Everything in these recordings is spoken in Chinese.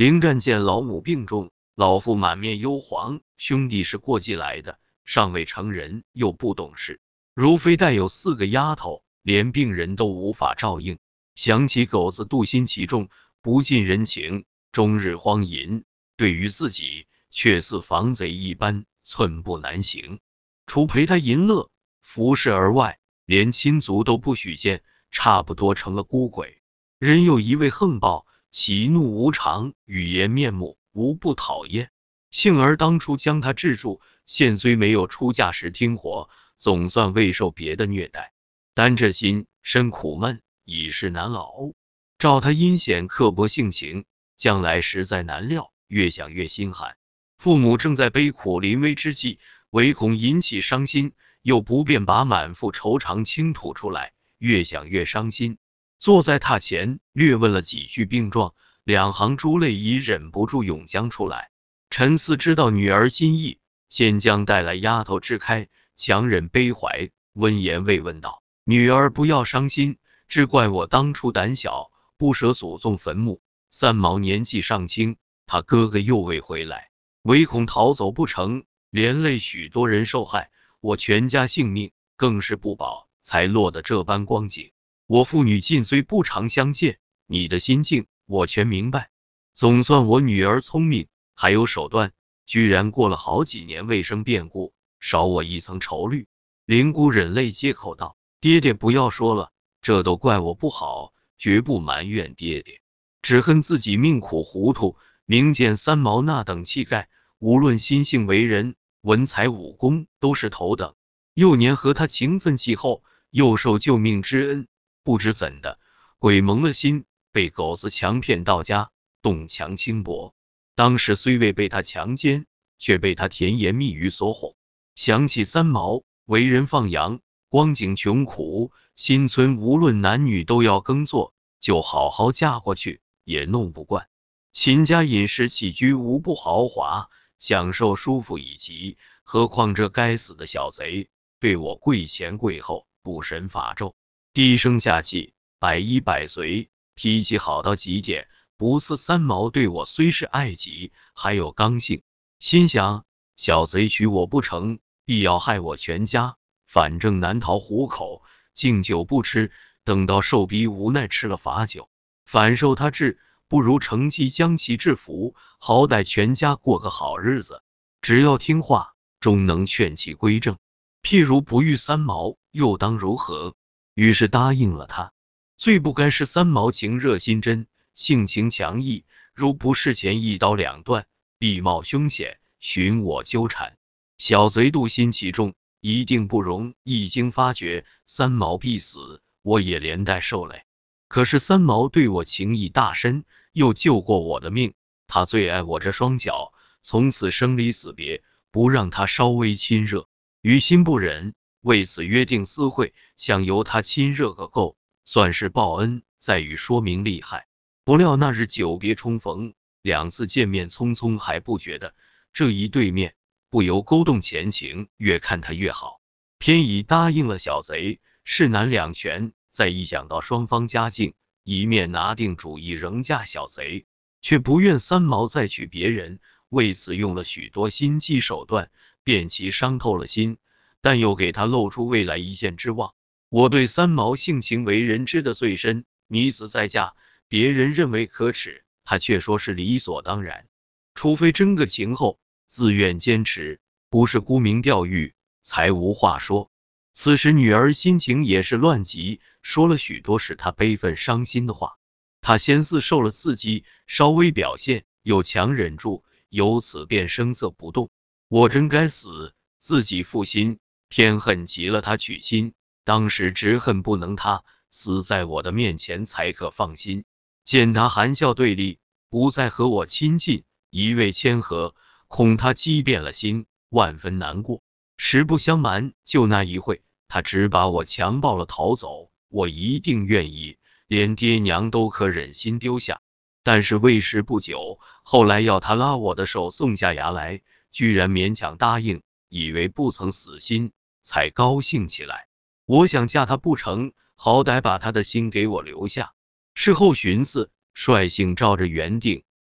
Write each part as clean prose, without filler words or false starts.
灵战见老母病重，老父满面忧黄，兄弟是过继来的，尚未成人，又不懂事，如非带有4个丫头，连病人都无法照应。想起狗子妒心其重，不近人情，终日荒淫，对于自己却似防贼一般，寸步难行。除陪他淫乐服侍而外，连亲族都不许见，差不多成了孤鬼。人有一位横暴，喜怒无常，语言面目无不讨厌。幸而当初将他制住，现虽没有出嫁时听活，总算未受别的虐待，但这心深苦闷，已是难熬。照他阴险刻薄性情，将来实在难料，越想越心寒。父母正在悲苦临危之际，唯恐引起伤心，又不便把满腹愁肠倾吐出来，越想越伤心。坐在榻前，略问了几句病状，2行珠泪已忍不住涌将出来。陈四知道女儿心意，先将带来丫头支开，强忍悲怀，温言慰问道：女儿不要伤心，只怪我当初胆小，不舍祖宗坟墓。三毛年纪尚轻，他哥哥又未回来，唯恐逃走不成，连累许多人受害，我全家性命更是不保，才落得这般光景。我父女近虽不常相见，你的心境我全明白。总算我女儿聪明，还有手段，居然过了好几年未生变故，少我一层愁虑。灵姑忍泪接口道：爹爹不要说了，这都怪我不好，绝不埋怨爹爹，只恨自己命苦糊涂，明见三毛那等气概，无论心性为人，文才武功都是头等。幼年和他情分气厚，又受救命之恩，不知怎的鬼蒙了心，被狗子强骗到家，动强轻薄。当时虽未被他强奸，却被他甜言蜜语所哄。想起三毛为人放羊，光景穷苦，新村无论男女都要耕作，就好好嫁过去也弄不惯。秦家饮食起居无不豪华，享受舒服以及，何况这该死的小贼对我跪前跪后，不神法咒，低声下气，百依百随，脾气好到极点，不似三毛对我虽是爱己，还有刚性。心想小贼娶我不成，必要害我全家，反正难逃虎口，敬酒不吃，等到受逼无奈吃了罚酒，反受他治，不如乘机将其制服，好歹全家过个好日子。只要听话，终能劝其归正。譬如不遇三毛，又当如何？于是答应了他。最不该是三毛情热心真，性情强毅，如不事前一刀两断，必冒凶险，寻我纠缠。小贼妒心其重，一定不容，一经发觉，三毛必死，我也连带受累。可是三毛对我情义大深，又救过我的命，他最爱我这双脚，从此生离死别，不让他稍微亲热，于心不忍，为此约定私会，想由他亲热个够，算是报恩，再与说明利害。不料那日久别重逢，2次见面匆匆还不觉得，这一对面不由勾动前情，越看他越好，偏已答应了小贼，势难两全。再一想到双方家境，一面拿定主意仍嫁小贼，却不愿三毛再娶别人，为此用了许多心机手段，便其伤透了心，但又给他露出未来一线之望。我对三毛性情为人知的最深，女子再嫁，别人认为可耻，他却说是理所当然，除非真个情后，自愿坚持，不是沽名钓誉，才无话说。此时女儿心情也是乱极，说了许多使她悲愤伤心的话。她先似受了刺激，稍微表现，又强忍住，由此便声色不动。我真该死，自己负心，偏恨极了她娶亲，当时只恨不能她死在我的面前才可放心。见她含笑对立，不再和我亲近，一味谦和，恐她激变了心，万分难过。实不相瞒，就那一会，他只把我强暴了逃走，我一定愿意，连爹娘都可忍心丢下。但是为时不久，后来要他拉我的手送下牙来，居然勉强答应，以为不曾死心，才高兴起来。我想嫁他不成，好歹把他的心给我留下。事后寻思，率性照着原定，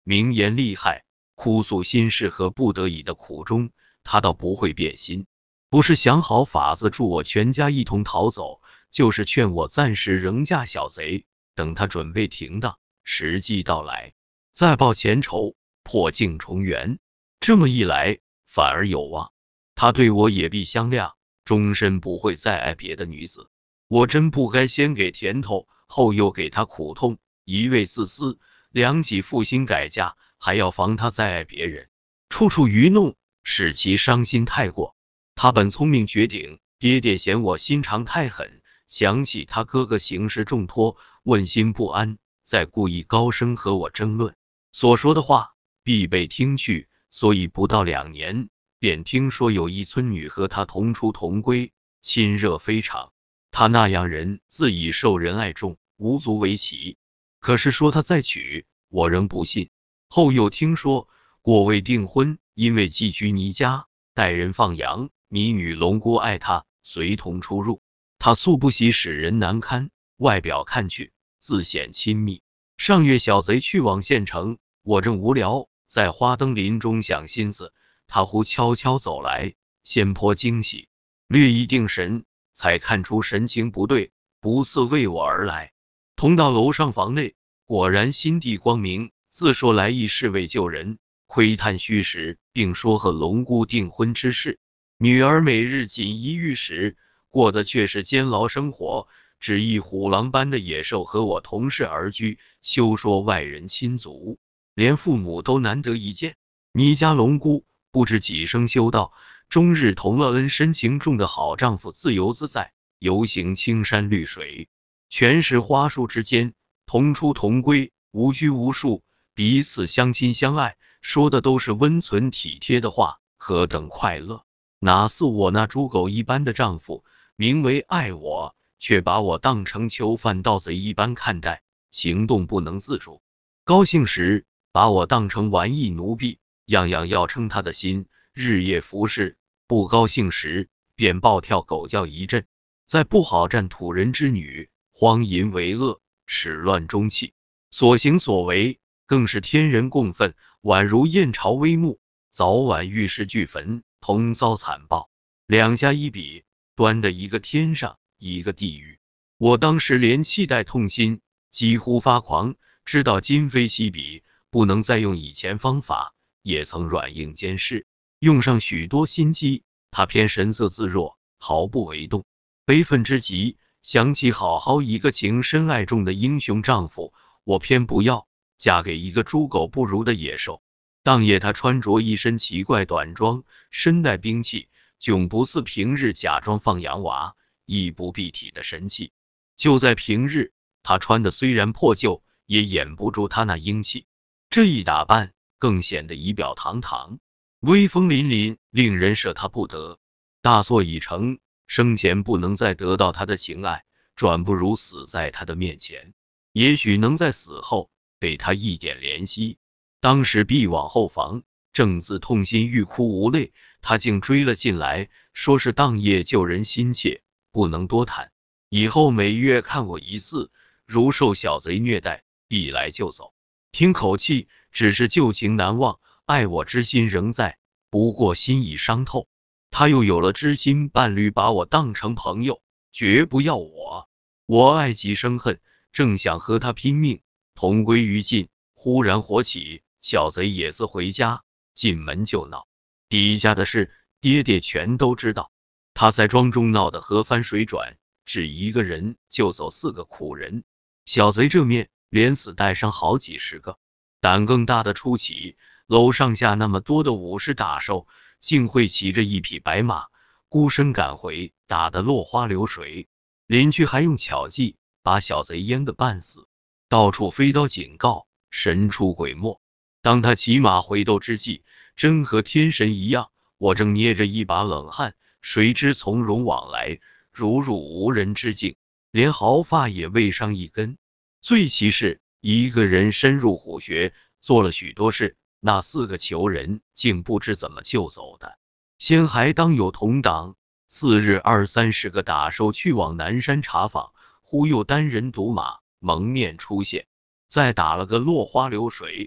明言利害，哭诉心事和不得已的苦衷，他倒不会变心，不是想好法子助我全家一同逃走，就是劝我暂时仍嫁小贼，等他准备停当，时机到来，再报前仇，破镜重圆。这么一来，反而有望，他对我也必相谅，终身不会再爱别的女子。我真不该先给甜头，后又给他苦痛，一味自私，良己负心改嫁，还要防他再爱别人，处处愚弄，使其伤心太过。他本聪明绝顶，爹爹嫌我心肠太狠，想起他哥哥行事重托，问心不安，再故意高声和我争论，所说的话必被听去，所以不到2年，便听说有一村女和他同出同归，亲热非常。他那样人自已受人爱重，无足为奇。可是说他再娶，我仍不信。后又听说果未订婚，因为寄居尼家，待人放羊，尼女龙姑爱他，随同出入。他素不喜使人难堪，外表看去自显亲密。上月小贼去往县城，我正无聊，在花灯林中想心思，他忽悄悄走来，先颇惊喜，略一定神，才看出神情不对，不似为我而来。同到楼上房内，果然心地光明，自说来意是为救人，窥探虚实，并说和龙姑订婚之事。女儿每日锦衣玉食，过的却是监牢生活，只一虎狼般的野兽和我同室而居，休说外人亲族，连父母都难得一见。你家龙姑不知几生修道，终日同了恩深情重的好丈夫自由自在，游行青山绿水，全是花树之间，同出同归，无拘无束，彼此相亲相爱，说的都是温存体贴的话，何等快乐！哪似我那猪狗一般的丈夫，名为爱我，却把我当成囚犯盗贼一般看待，行动不能自主。高兴时把我当成玩意奴婢，样样要称他的心，日夜服侍；不高兴时便暴跳狗叫一阵。再不好占土人之女，荒淫为恶，始乱终弃，所行所为更是天人共愤，宛如燕巢微木，早晚玉石俱焚，同遭惨报。两下一比，端的一个天上，一个地狱。我当时连气带痛心，几乎发狂，知道今非昔比，不能再用以前方法，也曾软硬兼施，用上许多心机，他偏神色自若，毫不为动。悲愤之极，想起好好一个情深爱重的英雄丈夫，我偏不要，嫁给一个猪狗不如的野兽。当夜他穿着一身奇怪短装，身带兵器，迥不似平日假装放洋娃，亦不蔽体的神气。就在平日，他穿的虽然破旧，也掩不住他那英气。这一打扮更显得仪表堂堂，威风凛凛，令人舍他不得。大错已成，生前不能再得到他的情爱，转不如死在他的面前。也许能在死后被他一点怜惜。当时必往后房，正自痛心欲哭无泪，他竟追了进来，说是当夜救人心切，不能多谈，以后每月看我一次，如受小贼虐待，必来就走。听口气，只是旧情难忘，爱我之心仍在，不过心已伤透。他又有了知心伴侣，把我当成朋友，绝不要我。我爱极生恨，正想和他拼命，同归于尽，忽然火起，小贼也自回家，进门就闹。底下的事，爹爹全都知道。他在庄中闹得河翻水转，只一个人就走4个苦人。小贼这面连死带伤好几十个。胆更大的出奇，楼上下那么多的武士打手，竟会骑着一匹白马，孤身赶回，打得落花流水。邻居还用巧计，把小贼淹个半死，到处飞刀警告，神出鬼没。当他骑马回斗之际，真和天神一样，我正捏着一把冷汗，谁知从容往来，如入无人之境，连毫发也未伤一根。最奇是，一个人深入虎穴，做了许多事，那4个囚人竟不知怎么救走的。先还当有同党，次日20-30个打手去往南山查访，忽又单人独马蒙面出现，再打了个落花流水。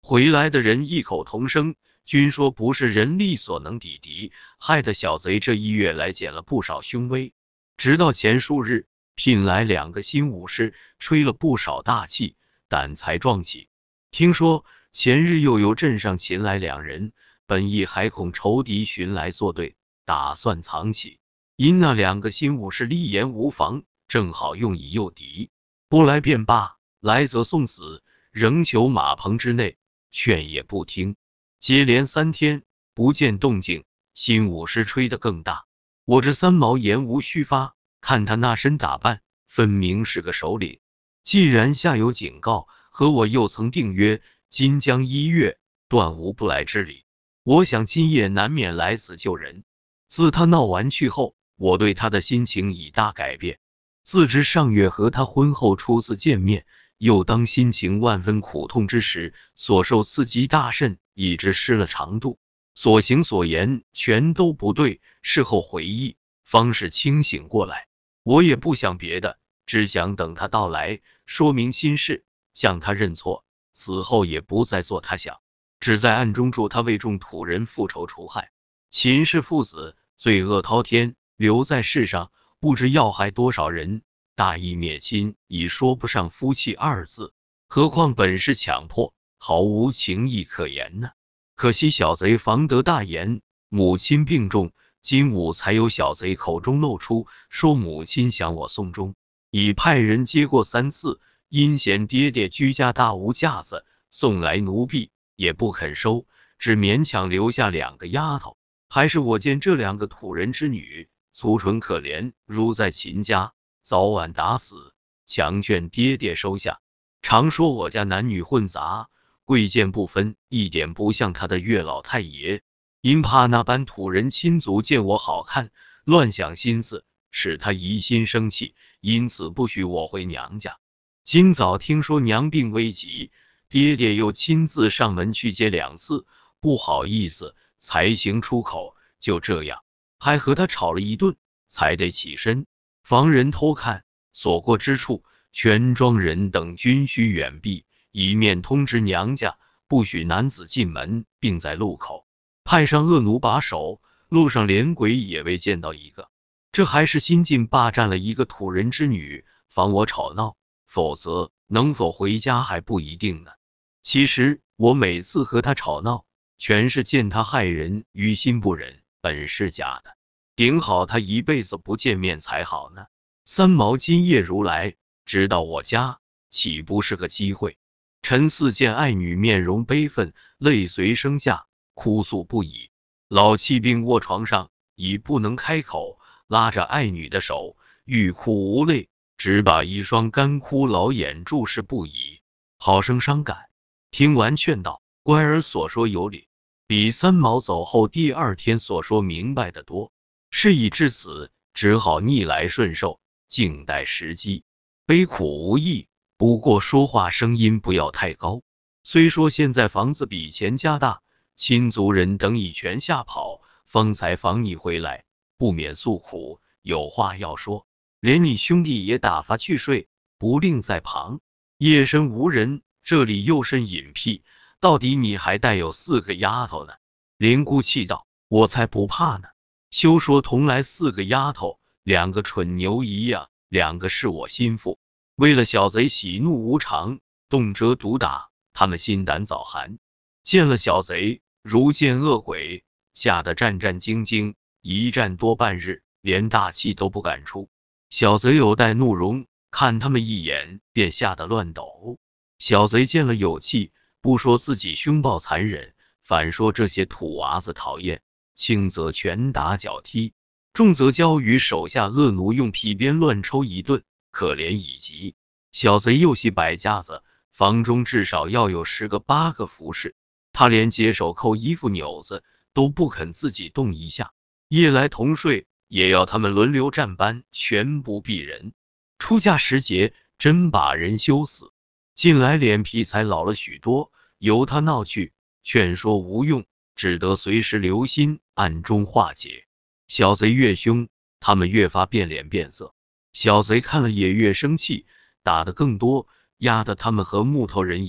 回来的人异口同声，均说不是人力所能抵敌，害得小贼这一月来减了不少凶威。直到前数日，聘来2个新武士，吹了不少大气，胆才壮起。听说前日又由镇上擒来2人，本意还恐仇敌寻来作对，打算藏起。因那2个新武士立言无妨，正好用以诱敌。不来便罢，来则送死，仍囚马棚之内，劝也不听。接连3天不见动静，新武士吹得更大。我这3毛言无虚发，看他那身打扮，分明是个首领。既然下有警告，和我又曾定约，今将1月，断无不来之理。我想今夜难免来此救人。自他闹完去后，我对他的心情已大改变。自知上月和他婚后初次见面，又当心情万分苦痛之时，所受刺激大甚，以致失了常度，所行所言全都不对。事后回忆，方是清醒过来。我也不想别的，只想等他到来，说明心事，向他认错，此后也不再做他想，只在暗中助他为众土人复仇除害。秦氏父子罪恶滔天，留在世上不知要害多少人，大义灭亲已说不上夫妻2字，何况本是强迫，毫无情义可言呢。可惜小贼防得大严，母亲病重，今午才有小贼口中露出，说母亲想我送终，已派人接过3次，因嫌爹爹居家大无架子，送来奴婢也不肯收，只勉强留下2个丫头。还是我见这2个土人之女粗蠢可怜，如在秦家，早晚打死，强劝爹爹收下。常说我家男女混杂，贵贱不分，一点不像他的岳老太爷。因怕那般土人亲族见我好看，乱想心思，使他疑心生气，因此不许我回娘家。今早听说娘病危急，爹爹又亲自上门去接2次，不好意思才行出口，就这样还和他吵了一顿，才得起身。防人偷看，所过之处，全庄人等均须远避，以免通知娘家，不许男子进门，并在路口派上恶奴把守，路上连鬼也未见到一个。这还是新近霸占了一个土人之女，防我吵闹，否则能否回家还不一定呢。其实我每次和他吵闹，全是见他害人，于心不忍，本是假的，顶好他一辈子不见面才好呢。3毛今夜如来，直到我家，岂不是个机会？陈四见爱女面容悲愤，泪随声下，哭诉不已。老气病卧床上，已不能开口，拉着爱女的手，欲哭无泪，只把一双干枯老眼注视不已，好生伤感。听完劝道：乖儿所说有理，比3毛走后第2天所说明白得多。事已至此，只好逆来顺受，静待时机。悲苦无益，不过说话声音不要太高。虽说现在房子比前家大，亲族人等已全吓跑，方才防你回来，不免诉苦，有话要说。连你兄弟也打发去睡，不另在旁。夜深无人，这里又甚隐僻，到底你还带有4个丫头呢。连姑气道：我才不怕呢，休说同来4个丫头，2个蠢牛一样，2个是我心腹。为了小贼喜怒无常，动辄毒打，他们心胆早寒，见了小贼如见恶鬼，吓得战战兢兢，一战多半日，连大气都不敢出。小贼有带怒容，看他们一眼便吓得乱抖。小贼见了有气，不说自己凶暴残忍，反说这些土娃子讨厌，轻则拳打脚踢，重则教与手下恶奴用皮鞭乱抽一顿，可怜已极。小贼又系摆架子，房中至少要有10个8个服侍，他连解手扣衣服钮子都不肯自己动一下，夜来同睡也要他们轮流站班，全不避人。出嫁时节真把人羞死。近来脸皮才老了许多，由他闹去，劝说无用，只得随时留心，暗中化解。小贼越凶，他们越发变脸变色，小贼看了也越生气，打得更多，压得他们和木头人一样，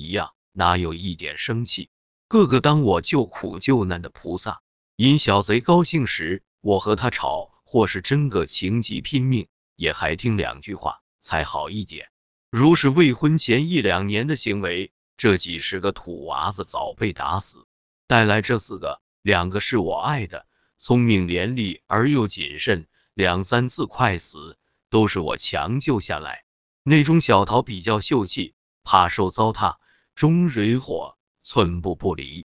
哪有一点生气？个个当我救苦救难的菩萨。因小贼高兴时，我和他吵，或是真个情急拼命，也还听两句话才好一点。如是未婚前1-2年的行为，这几十个土娃子早被打死。带来这4个，2个是我爱的，聪明伶俐而又谨慎，2、3次快死，都是我强救下来。内中小桃比较秀气，怕受糟蹋，终惹祸，寸步不离。